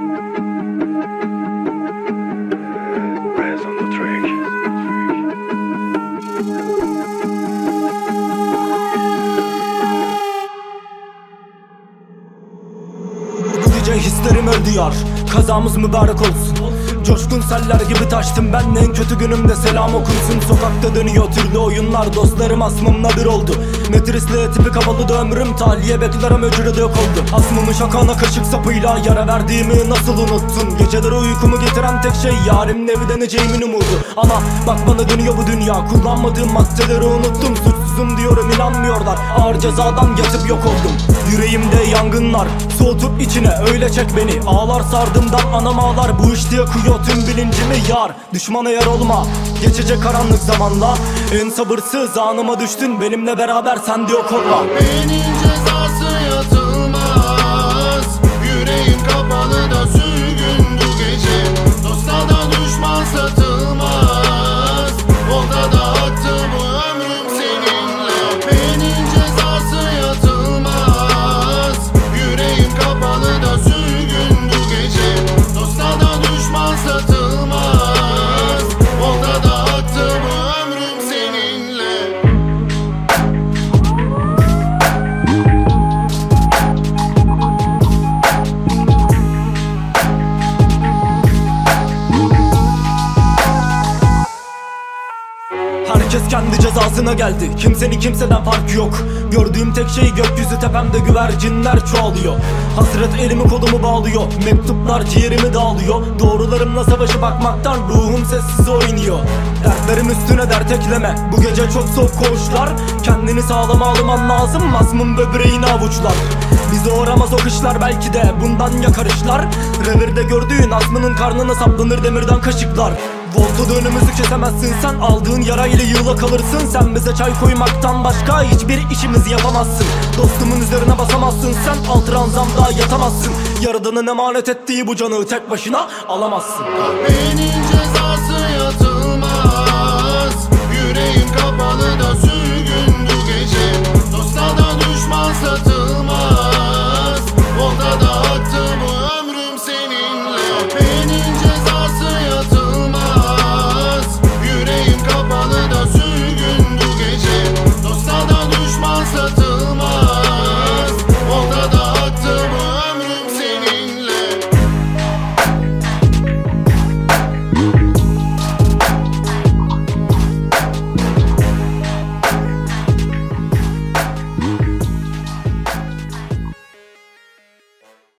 Hislerim öldü yar, kazamız mübarek olsun. Coşkun seller gibi taştım ben, en kötü günümde selam okunsun. Sokakta dönüyor türlü oyunlar, dostlarım asmımla bir oldu. Metrisle tipik havalı da ömrüm, tahliye beklerim öcürü de yok oldu. Asmımı şakana kaşık sapıyla yara verdiğimi nasıl unuttun? Geceleri uykumu getiren tek şey yarimle evleneceğimin umudu. Ama bak bana dönüyor bu dünya, kullanmadığım maddeleri unuttum. Suçsuzum diyorum inanmıyorlar, ağır cezadan yatıp yok oldum. Yüreğimde yangınlar, soğutup içine öyle çek beni. Ağlar sardımdan anam ağlar, bu iş diye kuyor tüm bilincimi yar. Düşmana yar olma, geçecek karanlık zamanla. En sabırsız anıma düştün, benimle beraber sen de yok olma. Benim cezası yatılmaz, yüreğim kapalı da sürgün bu gece. Dosta da düşman satılmaz, olta da attı bu ömrüm seninle. Benim cezası yatılmaz, yüreğim kapalı da sürgün bu gece. Dosta da düşman satılmaz, olta da attı bu ömrüm seninle. Herkes kendi cezasına geldi, kimsenin kimseden farkı yok. Gördüğüm tek şey gökyüzü, tepemde güvercinler çoğalıyor. Hasret elimi kolumu bağlıyor, mektuplar ciğerimi dağılıyor. Doğrularımla savaşı bakmaktan ruhum sessiz oynuyor. Dertlerim üstüne dert ekleme, bu gece çok soğuk koğuşlar. Kendini sağlama alman lazım, mazmum böbreğini avuçlar. Bizi uğramaz o kışlar, belki de bundan yakarışlar. Revirde gördüğün asmının karnına saplanır demirden kaşıklar. Voltada önümüzü kesemezsin sen, aldığın yara ile yığıla kalırsın. Sen bize çay koymaktan başka hiçbir işimizi yapamazsın. Dostumun üzerine basamazsın sen, alt ranzamda yatamazsın. Yaradanın emanet ettiği bu canı tek başına alamazsın. Benim cezası yatılmaz, yüreğim kapalı da sürgün bu gece. Dosta da düşman satılmaz, olta da attı